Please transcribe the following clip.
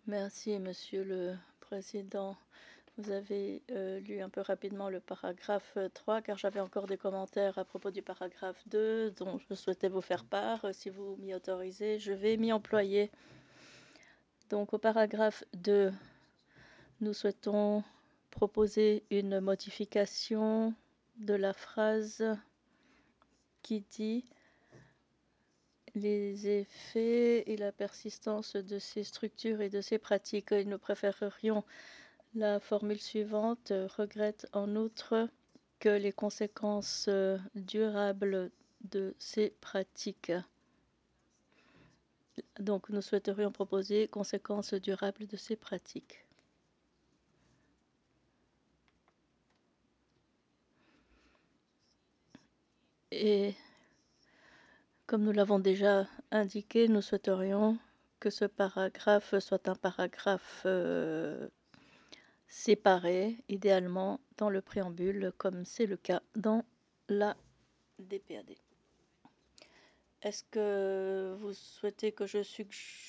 Merci, Monsieur le Président. Vous avez lu un peu rapidement le paragraphe 3, car j'avais encore des commentaires à propos du paragraphe 2, dont je souhaitais vous faire part. Si vous m'y autorisez, je vais m'y employer. Donc, au paragraphe 2, nous souhaitons proposer une modification de la phrase qui dit les effets et la persistance de ces structures et de ces pratiques. Nous préférerions la formule suivante regrette en outre que les conséquences durables de ces pratiques. Donc, nous souhaiterions proposer conséquences durables de ces pratiques. Et comme nous l'avons déjà indiqué, nous souhaiterions que ce paragraphe soit un paragraphe séparé, idéalement dans le préambule, comme c'est le cas dans la DPAD. Est-ce que vous souhaitez que je suggère